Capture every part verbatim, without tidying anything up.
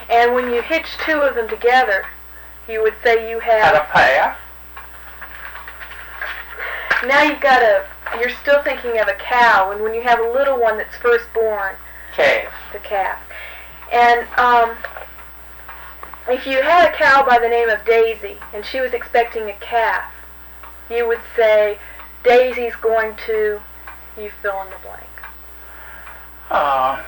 And when you hitch two of them together, you would say you have... Had a pair. Now you've got a... You're still thinking of a cow, and when you have a little one that's first born... Calf. The calf. And um, if you had a cow by the name of Daisy, and she was expecting a calf, you would say, Daisy's going to... You fill in the blank. Uh,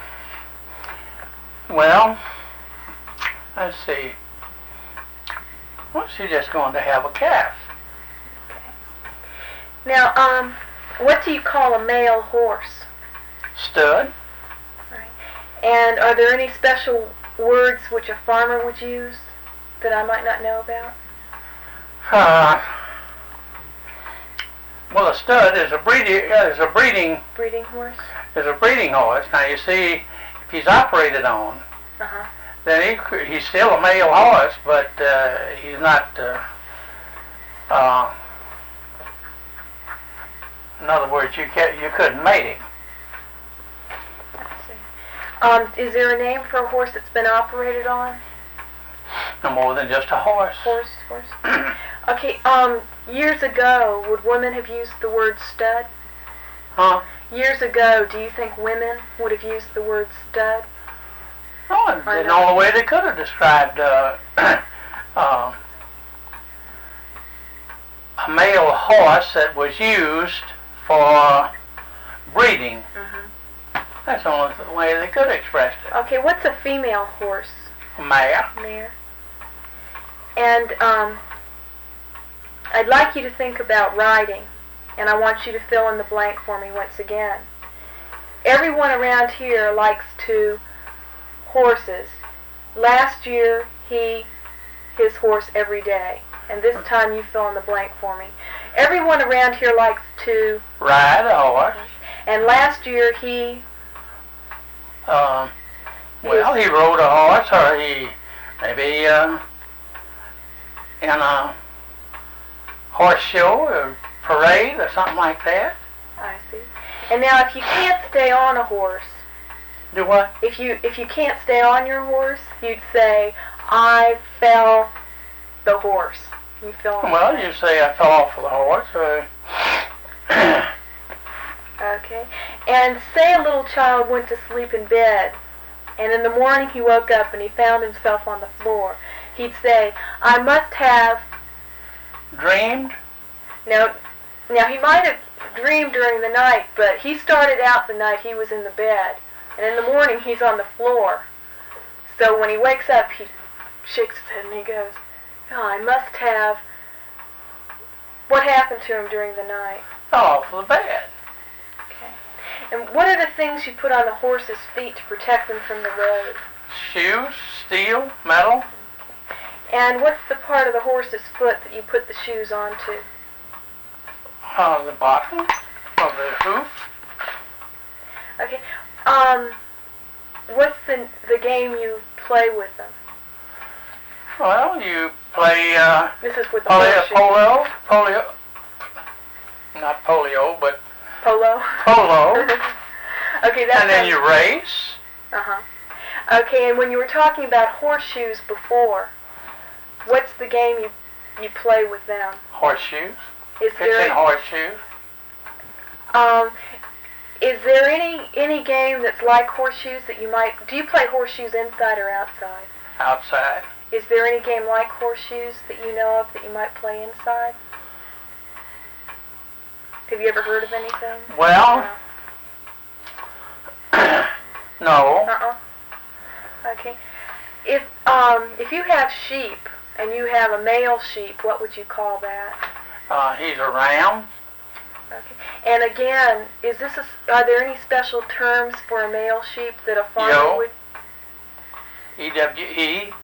well, let's see. Well, she's just going to have a calf. Okay. Now, um, what do you call a male horse? Stud. Right. And are there any special words which a farmer would use that I might not know about? Uh, well, a stud is a breeding uh, is a breeding breeding horse. Is a breeding horse. Now you see, if he's operated on, uh-huh. then he he's still a male horse, but uh, he's not. Uh, uh, in other words, you can't, you couldn't mate him. Let's see. Um, is there a name for a horse that's been operated on? No more than just a horse. Horse, horse. Okay. Um, years ago, would women have used the word stud? Huh? Years ago, do you think women would have used the word stud? No, the only way they could have described uh, uh, a male horse that was used for breeding. Mm-hmm. That's the only way they could have expressed it. Okay, what's a female horse? A mare. Mare. And um, I'd like you to think about riding. And I want you to fill in the blank for me once again. Everyone around here likes to horses. Last year, he, his horse every day. And this time you fill in the blank for me. Everyone around here likes to... Ride a horse. And last year he... Um, well, he rode a horse, or he maybe uh, in a horse show, or parade or something like that. I see. And now if you can't stay on a horse... Do what? If you if you can't stay on your horse, you'd say, I fell the horse. You fell on Well, you say I fell off of the horse. Or okay. And say a little child went to sleep in bed, and in the morning he woke up and he found himself on the floor. He'd say, I must have... Dreamed? Now, now he might have dreamed during the night, but he started out the night he was in the bed, and in the morning he's on the floor. So when he wakes up, he shakes his head and he goes, oh, I must have... What happened to him during the night? Fell off of the bed. Okay. And what are the things you put on the horse's feet to protect them from the road? Shoes, steel, metal. And what's the part of the horse's foot that you put the shoes onto? Uh, the bottom of the hoof. Okay. Um, what's the the game you play with them? Well, you play uh, This is with the polio, horseshoe. polo, polio, not polio, but Polo. polo. Okay, that's... And then you race. Uh-huh. Okay, and when you were talking about horseshoes before, what's the game you you play with them? Horseshoes. Is Pitching there horseshoes. um is there any any game that's like horseshoes that you might... Do you play horseshoes inside or outside? Outside. Is there any game like horseshoes that you know of that you might play inside? Have you ever heard of anything? Well, no. Uh-uh. Okay. If um if you have sheep and you have a male sheep, what would you call that? Uh, he's a ram. Okay. And again, is this a, are there any special terms for a male sheep that a farmer Yo. would... E W E.